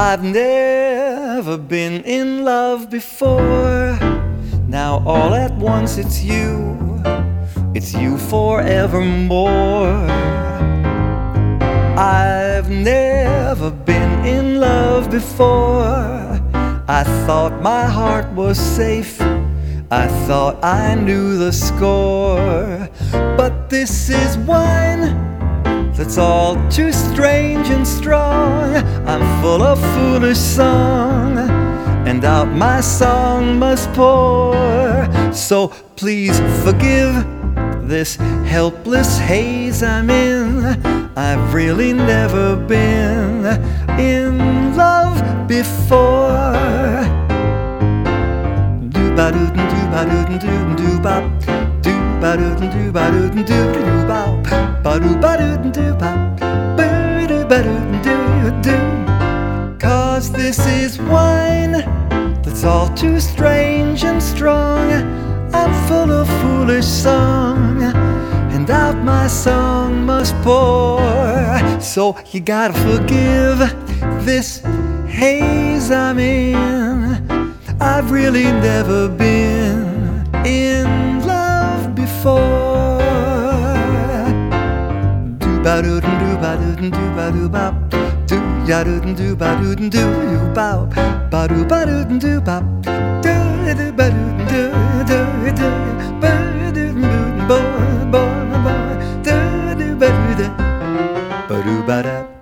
I've never been in love before. Now all at once it's you forevermore. I've never been in love before. I thought my heart was safe, I thought I knew the score. But this is wine that's all too strange and strong. I'm full of foolish song, and out my song must pour. So please forgive this helpless haze I'm in. I've really never been in love before. Do-ba-do-do-do-ba-do-do-do-bop, do-ba-do-do-do-ba-do-do-do-bop, ba-do-ba-do-do-bop, ba-do-ba-do-do-do. 'Cause this is wine that's all too strange and strong. I'm full of foolish song, and out my song must pour. So you gotta forgive this haze I'm in. I've really never been in love before. Do-ba-do-do-do-ba-do-do-do-ba-do-bop, do-ya-do-do-do-ba-do-do-do-bop, ba-do-ba-do-do-do-bop, do-do-ba-do-do-do-do, ba-do-do-do-bo-bo-bo, do-do-ba-do-do, ba-do-ba-da.